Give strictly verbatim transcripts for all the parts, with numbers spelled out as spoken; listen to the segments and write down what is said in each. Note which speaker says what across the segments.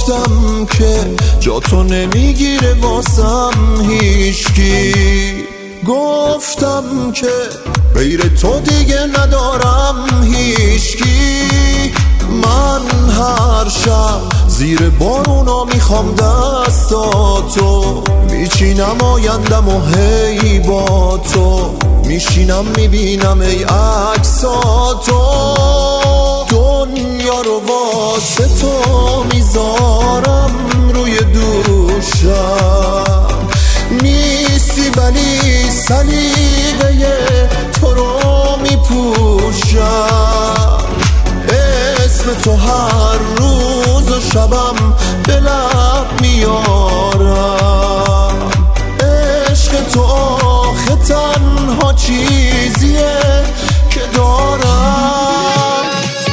Speaker 1: گفتم که جا تو نمیگیره واسم هیچکی، گفتم که غیر تو دیگه ندارم هیچکی. من هر شب زیر بارونا میخوام دستاتو، میچینم آیندم و هی با تو میشینم میبینم ای عکساتو. دنیا رو واسه تو میذارم روی دوشم، نیستی ولی سلیقه تو رو میپوشم. اسم تو هر روز و شبم به لب میارم، عشق تو آخه تنها چیزیه که دارم.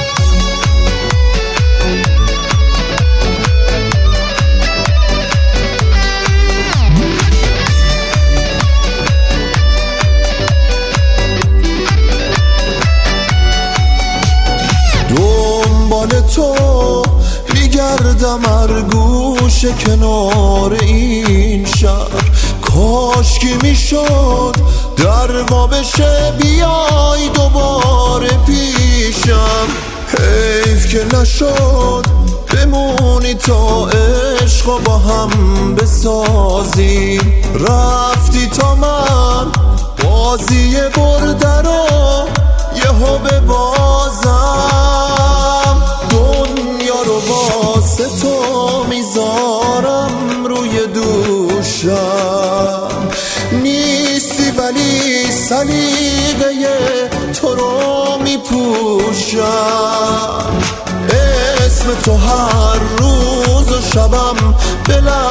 Speaker 1: دنبال تو میگردم هر گوشه کنار این شهر، کاشکی میشد در وا بشه بیای دوباره پیشم. حیف که نشد بمونی تا عشق با هم بسازیم، رفتی تا من بازی برده رو یهو ببازم. دنیا رو واسه تو میذارم روی دوشم، نیستی ولی سلیقه تو رو میپوشم. اسم تو هر روز و شبم به لب